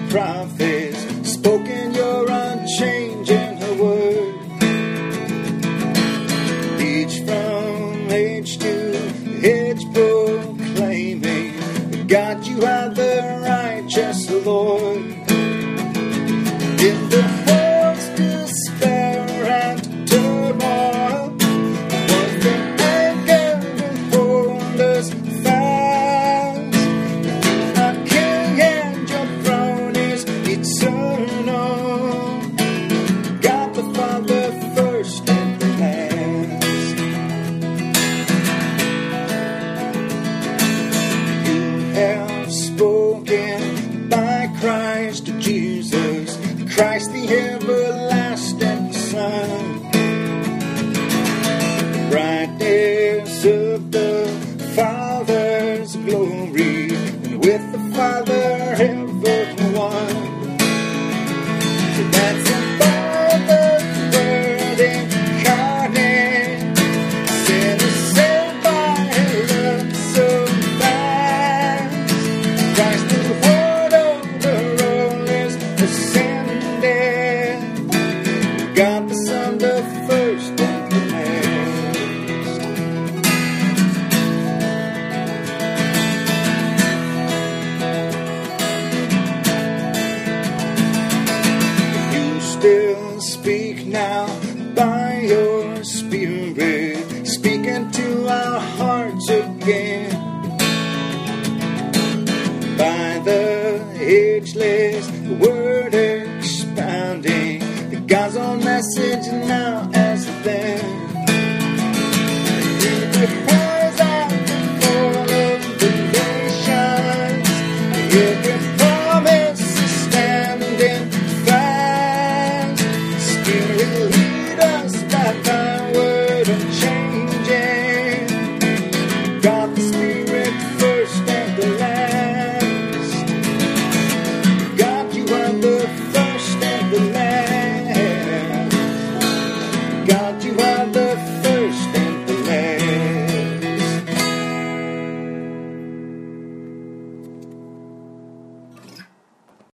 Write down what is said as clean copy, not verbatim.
prophets spoken your unchanging word. Each from age to age proclaiming that God, you are the righteous Lord. In the world's despair and turmoil, was the anchor that hold us fast. You are King and your throne is eternal. God the Father first and last. You have spoken by Christ Jesus, Christ the everlasting Son, brightness of the Father's glory, and with the Father ever one. So that's about the Word incarnate, sinner saved by love so fast. Christ the Word over all is ascended. God the Son, the first and the last. You still speak now by your Spirit, speaking to our hearts again. By the ageless word expounding God's own message now as then.